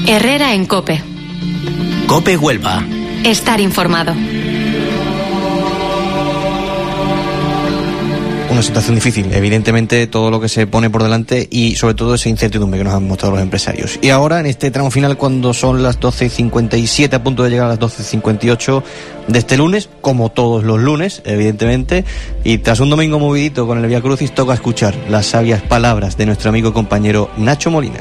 Herrera en COPE. COPE Huelva. Estar informado. Una situación difícil, evidentemente, todo lo que se pone por delante y sobre todo esa incertidumbre que nos han mostrado los empresarios. Y ahora, en este tramo final, cuando son las 12:57, a punto de llegar a las 12:58 de este lunes, como todos los lunes, evidentemente, y tras un domingo movidito con el Vía Crucis, toca escuchar las sabias palabras de nuestro amigo y compañero Nacho Molina.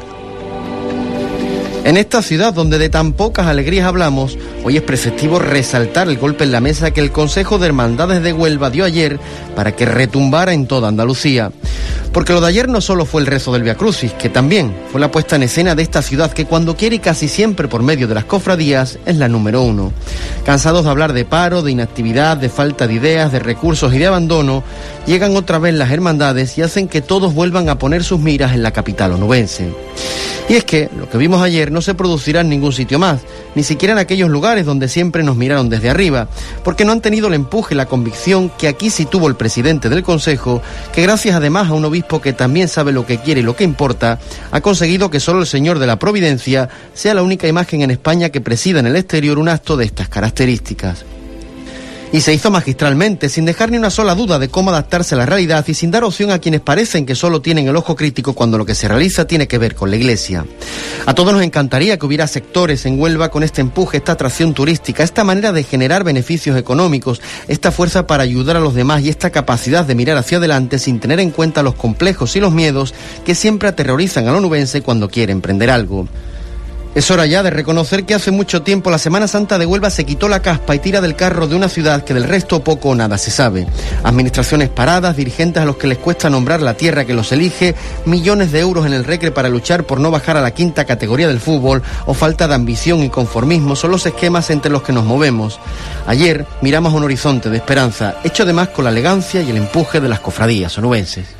En esta ciudad donde de tan pocas alegrías hablamos, hoy es preceptivo resaltar el golpe en la mesa que el Consejo de Hermandades de Huelva dio ayer para que retumbara en toda Andalucía. Porque lo de ayer no solo fue el rezo del Vía Crucis, que también fue la puesta en escena de esta ciudad que cuando quiere y casi siempre por medio de las cofradías es la número uno. Cansados de hablar de paro, de inactividad, de falta de ideas, de recursos y de abandono, llegan otra vez las hermandades y hacen que todos vuelvan a poner sus miras en la capital onubense. Y es que lo que vimos ayer no se producirá en ningún sitio más, ni siquiera en aquellos lugares donde siempre nos miraron desde arriba, porque no han tenido el empuje y la convicción que aquí sí tuvo el presidente del Consejo, que gracias además a un obispo que también sabe lo que quiere y lo que importa, ha conseguido que solo el Señor de la Providencia sea la única imagen en España que presida en el exterior un acto de estas características. Y se hizo magistralmente, sin dejar ni una sola duda de cómo adaptarse a la realidad y sin dar opción a quienes parecen que solo tienen el ojo crítico cuando lo que se realiza tiene que ver con la Iglesia. A todos nos encantaría que hubiera sectores en Huelva con este empuje, esta atracción turística, esta manera de generar beneficios económicos, esta fuerza para ayudar a los demás y esta capacidad de mirar hacia adelante sin tener en cuenta los complejos y los miedos que siempre aterrorizan al onubense cuando quiere emprender algo. Es hora ya de reconocer que hace mucho tiempo la Semana Santa de Huelva se quitó la caspa y tira del carro de una ciudad que del resto poco o nada se sabe. Administraciones paradas, dirigentes a los que les cuesta nombrar la tierra que los elige, millones de euros en el Recre para luchar por no bajar a la quinta categoría del fútbol o falta de ambición y conformismo son los esquemas entre los que nos movemos. Ayer miramos un horizonte de esperanza, hecho además con la elegancia y el empuje de las cofradías onubenses.